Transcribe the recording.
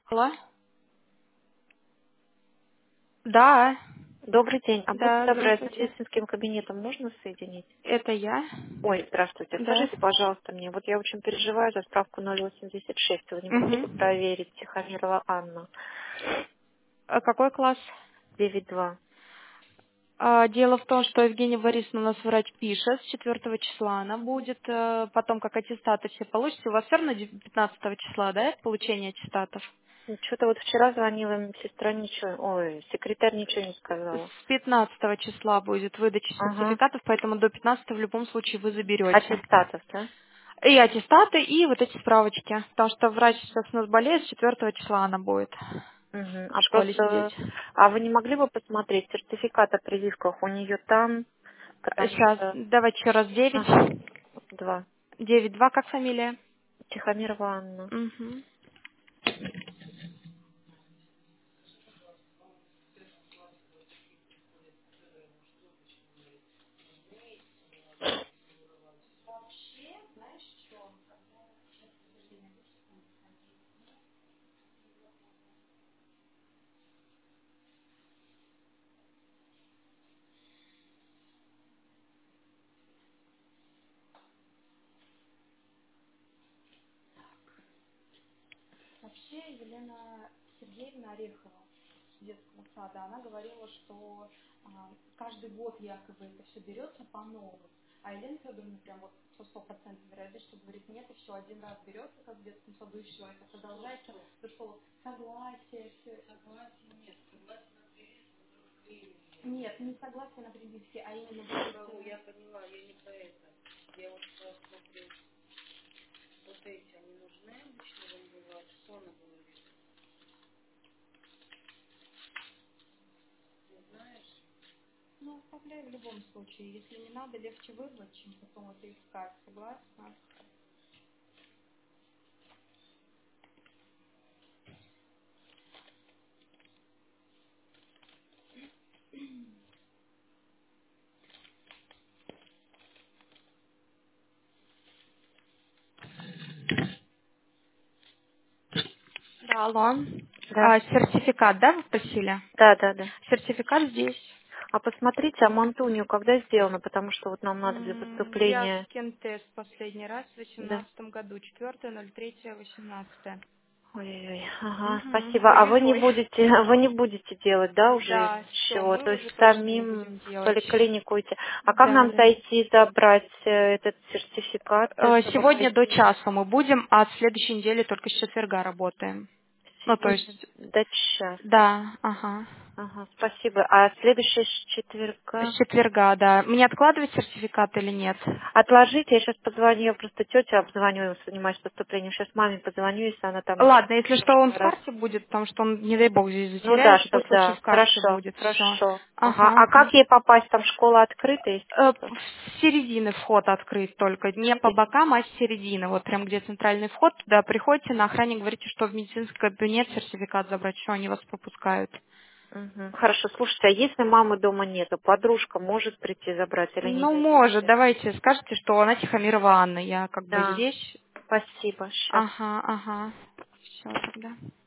Алло? Да, Добрый день. А будьте да, добры, с здравствуйте. медицинским кабинетом можно соединить? Это я. Ой, здравствуйте. Да. Скажите, пожалуйста, мне, вот я очень переживаю за справку 086. Вы не могли бы Угу. проверить Тихомирова Анна, А какой класс? 9.2? Дело в том, что Евгения Борисовна у нас врач пишет, с 4 числа она будет, потом как аттестаты все получите. У вас все равно 15 числа, да, получение аттестатов? Что-то вот вчера звонила им сестра, ничего, ой, секретарь ничего не сказала. С 15 числа будет выдача Ага. сертификатов, поэтому до 15 в любом случае вы заберете. Аттестатов, да? И аттестаты, и вот эти справочки. Потому что врач сейчас у нас болеет, с 4 числа она будет Угу. в А школе просто, сидеть. а вы не могли бы посмотреть сертификат о прививках у нее там, потому Сейчас, что... давайте еще раз 9. Ага. 2. 9-2, как фамилия? Тихомирова Анна. Угу. Вообще Елена Сергеевна Орехова с детского сада, она говорила, что каждый год якобы это все берется по новой. А Елена Федоровна прям вот со 100% вероятность, что говорит, нет, и все один раз берется, как в детском саду, и все, это продолжается, то что вот согласие, все это. Нет, не согласие на прививке, а именно вот я поняла, я не про это. Я вот смотрю, вот эти, они нужны обычно вам бывают, что она говорит, не знаешь? Ну, оставляй в любом случае. Если не надо, легче выбрать, чем потом это искать. Согласна? Да, алло. Да. Сертификат, да, вы просили? Да, да, да. Сертификат здесь. А посмотрите, а Монтунию когда сделано? Потому что вот нам надо для Я поступления. тест последний раз в Да. 2018 году. 4.03.18. Ой-ой-ой. Ага, Угу. спасибо. А вы не Ой-ой-ой. будете, вы не будете делать, да, уже Да, все, ничего? То мы есть уже точно не самим будем в делать. поликлинику идти. А как Да, нам да. зайти и забрать этот сертификат, чтобы Сегодня до пройти часу мы будем, а с следующей недели только с четверга работаем. Ну, то сегодня есть, до часа? да, ага. Ага, спасибо. А следующий с С четверга? четверга, да. Мне откладывать сертификат или нет? Отложите, я сейчас позвоню, я просто тетя обзвоню, занимаюсь поступлением. Сейчас маме позвоню, если она там Ладно, если что, он в немножко раз. карте будет, потому что он, не дай бог, здесь Ну да, затеряется, чтоб пусть лучше да. в карте Хорошо, будет. Все. хорошо. Ага. Ага, А ага. как ей попасть? Там школа открыта, если что? С середины вход открыт только. Не по бокам, а с середины. Вот прям где центральный вход, туда приходите, на охране говорите, что в медицинский кабинет сертификат забрать, все, они вас пропускают. Мгм. Хорошо, слушайте, а если мамы дома нету, подружка может прийти забрать или не Ну, может? может, давайте скажите, что она Тихомирова Анна, я как бы Да, здесь. спасибо, сейчас. Ага, ага. Все тогда.